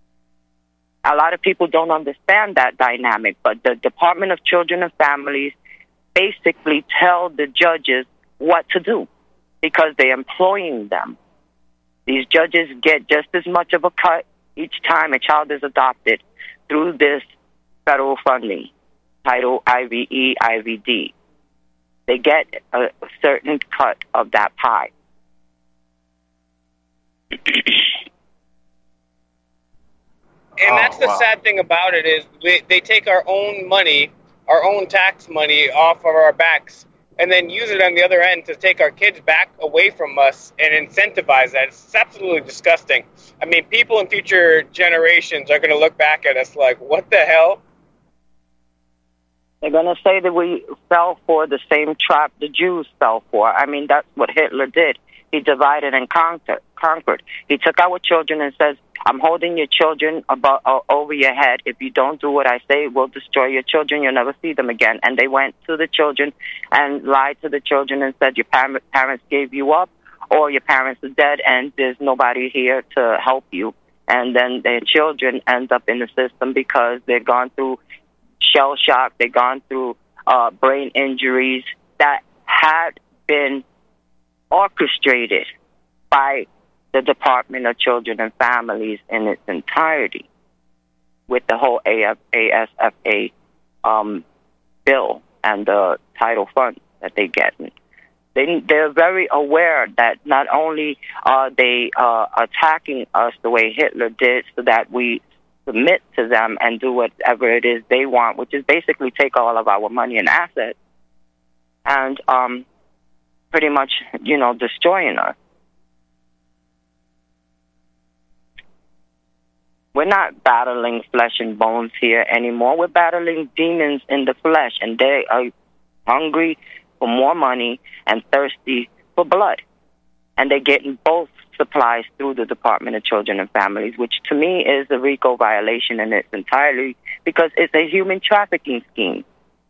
A lot of people don't understand that dynamic, but the Department of Children and Families basically tell the judges what to do because they're employing them. These judges get just as much of a cut each time a child is adopted through this federal funding, Title I V E, I V D. They get a certain cut of that pie. and that's Oh, the wow. sad thing about it is they, they take our own money, our own tax money off of our backs, and then use it on the other end to take our kids back away from us and incentivize that. It's absolutely disgusting. I mean, people in future generations are going to look back at us like, what the hell? They're going to say that we fell for the same trap the Jews fell for. I mean, that's what Hitler did. He divided and conquered. conquered. He took our children and says, I'm holding your children above, uh, over your head. If you don't do what I say, we'll destroy your children. You'll never see them again. And they went to the children and lied to the children and said, your par- parents gave you up, or your parents are dead and there's nobody here to help you. And then their children end up in the system because they've gone through shell shock, they've gone through uh, brain injuries that had been orchestrated by the Department of Children and Families in its entirety with the whole A S F A um, bill and the title funds that they get. They, they're very aware that not only are they uh, attacking us the way Hitler did so that we submit to them and do whatever it is they want, which is basically take all of our money and assets and um, pretty much, you know, destroying us. We're not battling flesh and bones here anymore. We're battling demons in the flesh, and they are hungry for more money and thirsty for blood. And they're getting both supplies through the Department of Children and Families, which to me is a RICO violation in its entirety because it's a human trafficking scheme.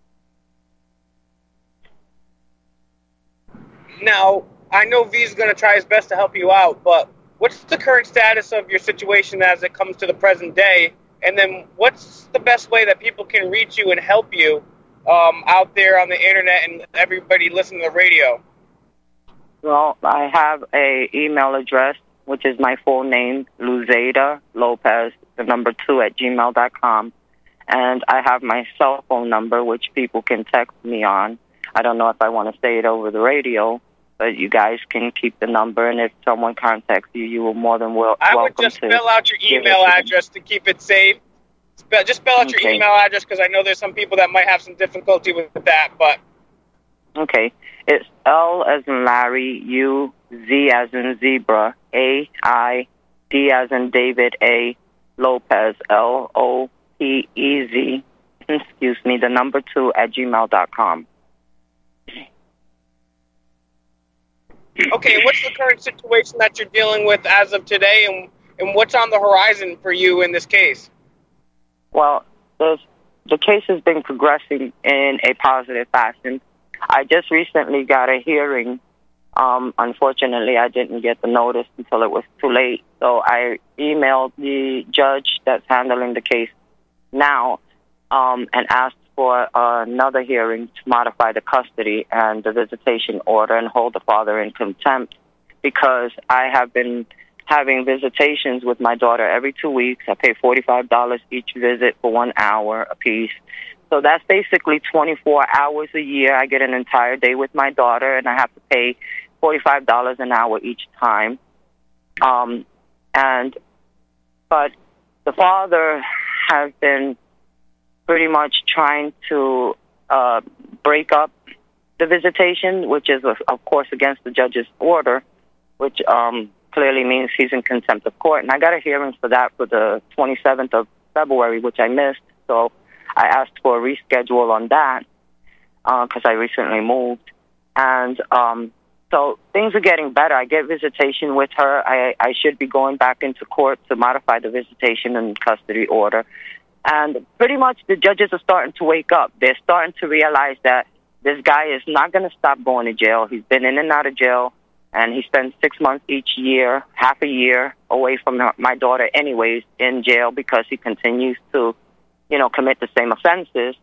Now, I know V's going to try his best to help you out, but what's the current status of your situation as it comes to the present day? And then what's the best way that people can reach you and help you um, out there on the internet and everybody listening to the radio? Well, I have a email address, which is my full name, Luzeda Lopez, the number two at gmail dot com. And I have my cell phone number, which people can text me on. I don't know if I want to say it over the radio, but you guys can keep the number. And if someone contacts you, you are more than wel- I welcome would just to spell out your give it email to them. address to keep it safe. Spell, just spell out your Okay. email address because I know there's some people that might have some difficulty with that, but... Okay. It's L as in Larry, U, Z as in zebra, A, I, D as in David, A, Lopez, L, O, P, E, Z, excuse me, the number two at gmail dot com. Okay, what's the current situation that you're dealing with as of today, and, and what's on the horizon for you in this case? Well, the, the case has been progressing in a positive fashion. I just recently got a hearing. Um, unfortunately, I didn't get the notice until it was too late. So I emailed the judge that's handling the case now um, and asked for uh, another hearing to modify the custody and the visitation order and hold the father in contempt because I have been having visitations with my daughter every two weeks. I pay forty-five dollars each visit for one hour apiece. So that's basically twenty-four hours a year. I get an entire day with my daughter, and I have to pay forty-five dollars an hour each time. Um, and but the father has been pretty much trying to uh, break up the visitation, which is, of course, against the judge's order, which um, clearly means he's in contempt of court. And I got a hearing for that for the twenty-seventh of February, which I missed. So I asked for a reschedule on that because uh, I recently moved. And um, so things are getting better. I get visitation with her. I, I should be going back into court to modify the visitation and custody order. And pretty much the judges are starting to wake up. They're starting to realize that this guy is not going to stop going to jail. He's been in and out of jail, and he spends six months each year, half a year away from my daughter anyways in jail because he continues to, you know, commit the same offenses.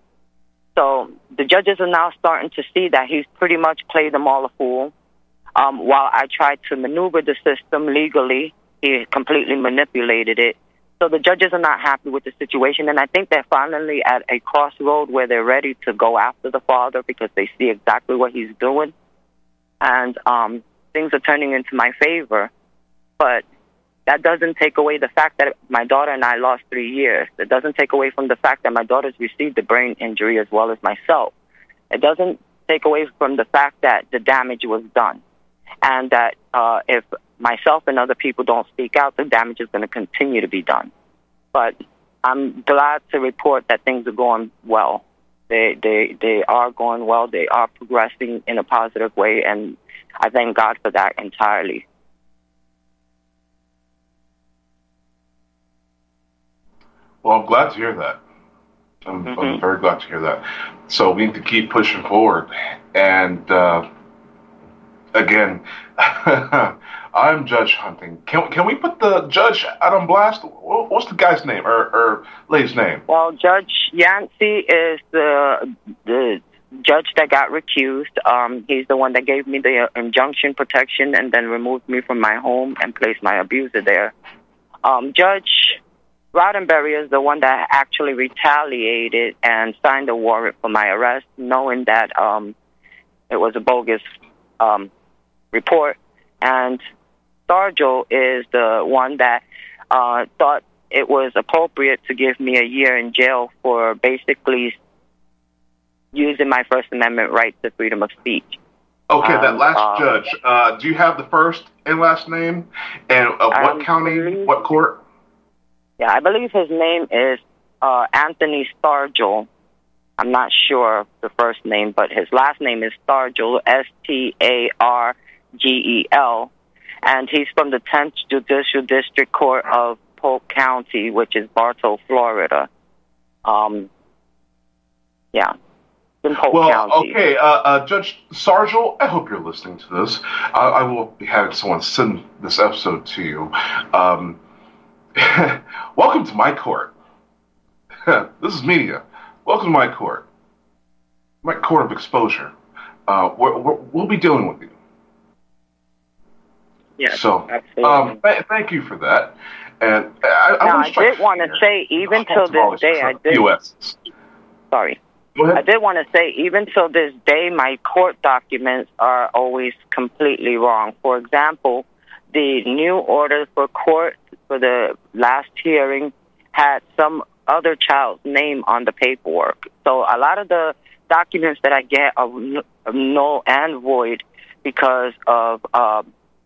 So the judges are now starting to see that he's pretty much played them all a fool. Um, while I tried to maneuver the system legally, he completely manipulated it. So the judges are not happy with the situation, and I think they're finally at a crossroad where they're ready to go after the father because they see exactly what he's doing. And um, things are turning into my favor. But that doesn't take away the fact that my daughter and I lost three years. It doesn't take away from the fact that my daughter's received a brain injury as well as myself. It doesn't take away from the fact that the damage was done, and that uh, if myself and other people don't speak out, the damage is going to continue to be done. But I'm glad to report that things are going well. They they they are going well. They are progressing in a positive way, and I thank God for that entirely. Well, I'm glad to hear that. I'm, mm-hmm. I'm very glad to hear that. So we need to keep pushing forward. And uh, again, I'm Judge Hunting. Can can we put the judge out on blast? What's the guy's name or, or lady's name? Well, Judge Yancey is the the judge that got recused. Um, he's the one that gave me the injunction protection and then removed me from my home and placed my abuser there. Um, Judge Roddenberry is the one that actually retaliated and signed a warrant for my arrest, knowing that um, it was a bogus um, report. And Stargell is the one that uh, thought it was appropriate to give me a year in jail for basically using my First Amendment right to freedom of speech. Okay, um, that last uh, judge, uh, do you have the first and last name? And uh, what um, county, believe, what court? Yeah, I believe his name is uh, Anthony Stargell. I'm not sure of the first name, but his last name is Stargell, S T A R G E L. And he's from the tenth Judicial District Court of Polk County, which is Bartow, Florida. Um, yeah. In Polk well, County. okay, uh, uh, Judge Stargell, I hope you're listening to this. I, I will be having someone send this episode to you. Um, welcome to my court. This is media. Welcome to my court. My court of exposure. Uh, we're, we're, we'll be dealing with you. Yeah, so, absolutely. Um, th- thank you for that. And I, I, now, I did want to say, even till this day, I did. U S Sorry. I did want to say, even till this day, my court documents are always completely wrong. For example, the new order for court for the last hearing had some other child's name on the paperwork. So a lot of the documents that I get are null and void because of uh,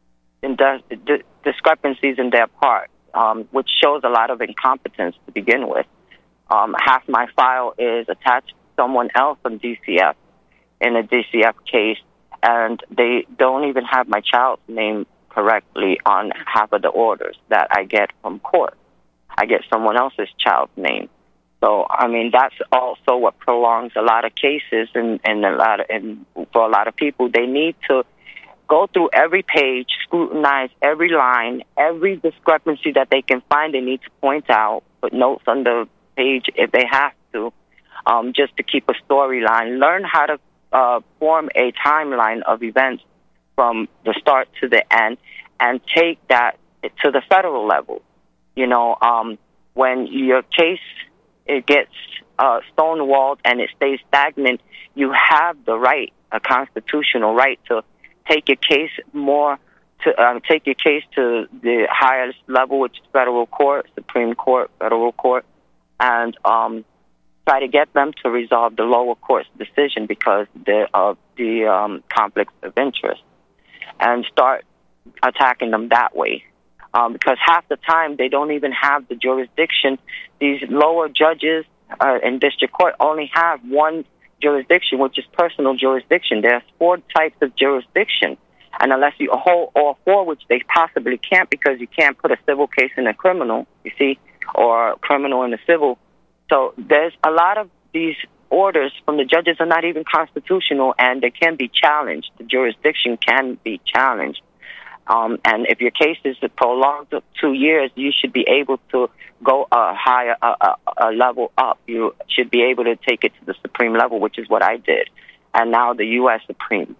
indis- discrepancies in their part, um, which shows a lot of incompetence to begin with. Um, half my file is attached to someone else from D C F in a D C F case, and they don't even have my child's name correctly on half of the orders that I get from court. I get someone else's child's name. So, I mean, that's also what prolongs a lot of cases, and, and a lot of, and for a lot of people, they need to go through every page, scrutinize every line, every discrepancy that they can find. They need to point out, put notes on the page if they have to, um, just to keep a storyline. Learn how to uh, form a timeline of events from the start to the end, and take that to the federal level. You know, um, when your case it gets uh, stonewalled and it stays stagnant, you have the right, a constitutional right, to take your case more to uh, take your case to the highest level, which is federal court, Supreme Court, federal court, and um, try to get them to resolve the lower court's decision because of the um, conflicts of interest, and start attacking them that way. Um, because half the time they don't even have the jurisdiction. These lower judges uh, in district court only have one jurisdiction, which is personal jurisdiction. There's four types of jurisdiction, and unless you hold all four, which they possibly can't, because you can't put a civil case in a criminal, you see, or a criminal in a civil. So there's a lot of these orders from the judges are not even constitutional, and they can be challenged. The jurisdiction can be challenged. Um, and if your case is prolonged to two years, you should be able to go a higher a, a, a level up. You should be able to take it to the Supreme level, which is what I did. And now the U S Supreme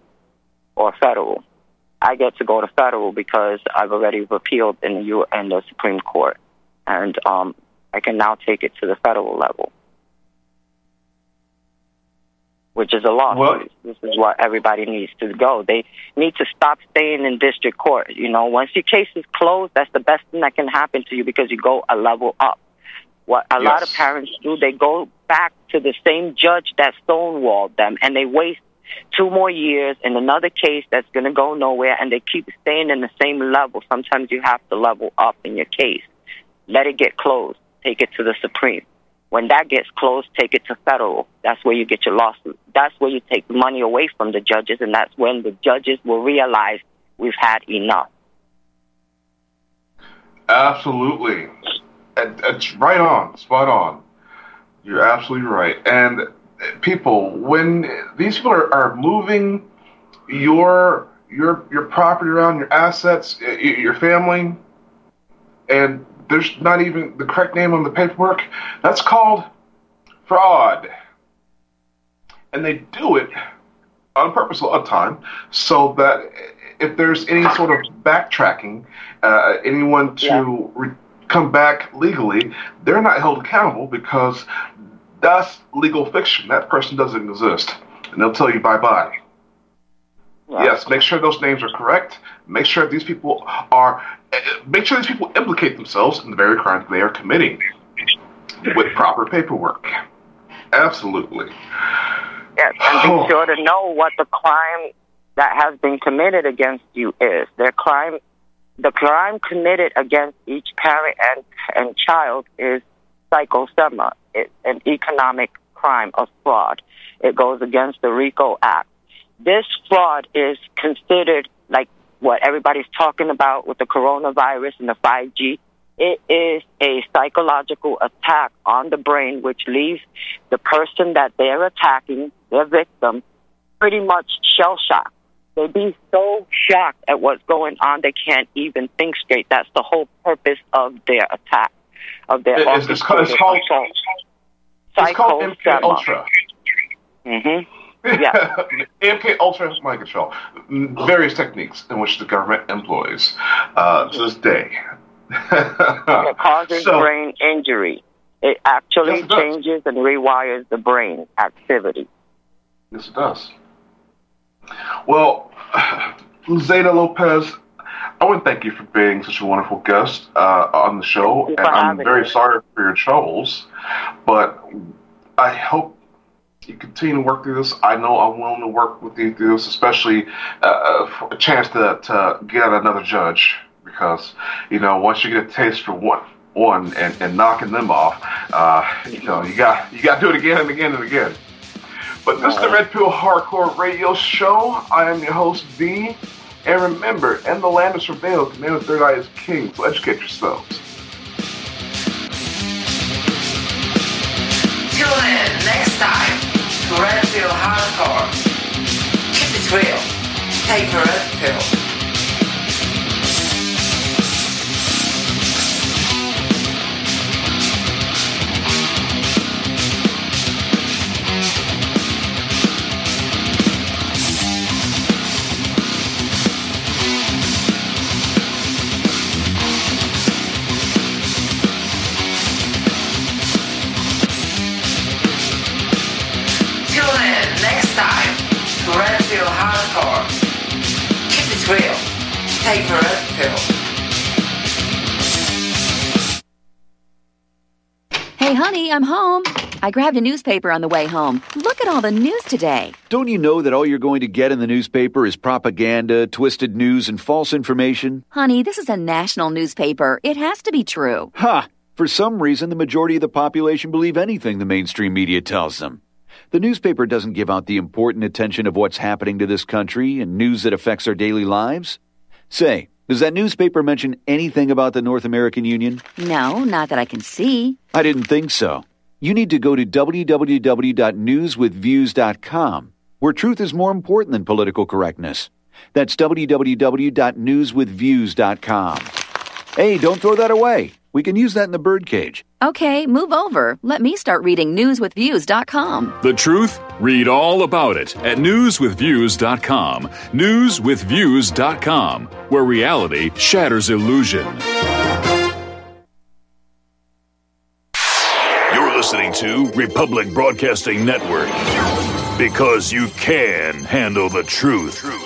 or federal. I get to go to federal because I've already appealed in the U in the Supreme Court, and um, I can now take it to the federal level. which is a lawsuit. What? This is what everybody needs to go. They need to stop staying in district court. You know, once your case is closed, that's the best thing that can happen to you because you go a level up. What a Yes. lot of parents do, they go back to the same judge that stonewalled them, and they waste two more years in another case that's going to go nowhere, and they keep staying in the same level. Sometimes you have to level up in your case. Let it get closed. Take it to the Supreme. When that gets closed, take it to federal. That's where you get your lawsuit. That's where you take the money away from the judges, and that's when the judges will realize we've had enough. Absolutely. And it's right on, spot on. You're absolutely right. And people, when these people are, are moving your your your property around, your assets, your family, and there's not even the correct name on the paperwork, that's called fraud. And they do it on purpose a lot of time so that if there's any sort of backtracking, uh, anyone to Yeah. re- come back legally, they're not held accountable because that's legal fiction. That person doesn't exist. And they'll tell you bye-bye. Yeah. Yes, make sure those names are correct. Make sure these people are, make sure these people implicate themselves in the very crimes they are committing with proper paperwork. Absolutely. Yes, and Oh. be sure to know what the crime that has been committed against you is. Their crime, the crime committed against each parent and, and child is psychosema. It's an economic crime of fraud. It goes against the RICO Act. This fraud is considered like what everybody's talking about with the coronavirus and the five G. It is a psychological attack on the brain, which leaves the person that they're attacking, their victim, pretty much shell-shocked. They be so shocked at what's going on, they can't even think straight. That's the whole purpose of their attack, of their It's, it's called, it's called, it's called M K Ultra. Mm-hmm. Yeah. M K Ultra mind control. Various techniques in which the government employs uh, to this day. It causes So- brain injury. It actually Yes, it does. changes and rewires the brain activity. Yes, it does. Well, Zeta Lopez, I want to thank you for being such a wonderful guest uh, on the show, Thank you and for I'm having very me. sorry for your troubles, but I hope you continue to work through this. I know I'm willing to work with you through this, especially uh, for a chance to, to get another judge, because, you know, once you get a taste for one, one and, and knocking them off, uh, you know, you got you got to do it again and again and again. But this is the Red Pill Hardcore Radio Show. I am your host, V. And remember, in the land of surveillance, the man with third eye is king, so educate yourselves. Tune in next time to Red Pill Hardcore. Keep it real. Take the Red Pill. Tune in next time to Red Pill Hardcore. Keep it real. Take the Red Pill. Hey, honey, I'm home. I grabbed a newspaper on the way home. Look at all the news today. Don't you know that all you're going to get in the newspaper is propaganda, twisted news, and false information? Honey, this is a national newspaper. It has to be true. Ha! For some reason, the majority of the population believe anything the mainstream media tells them. The newspaper doesn't give out the important attention of what's happening to this country and news that affects our daily lives. Say, does that newspaper mention anything about the North American Union? No, not that I can see. I didn't think so. You need to go to w w w dot news with views dot com, where truth is more important than political correctness. That's w w w dot news with views dot com. Hey, don't throw that away. We can use that in the birdcage. Okay, move over. Let me start reading news with views dot com. The truth? Read all about it at news with views dot com. news with views dot com, where reality shatters illusion. You're listening to Republic Broadcasting Network. Because you can handle the truth.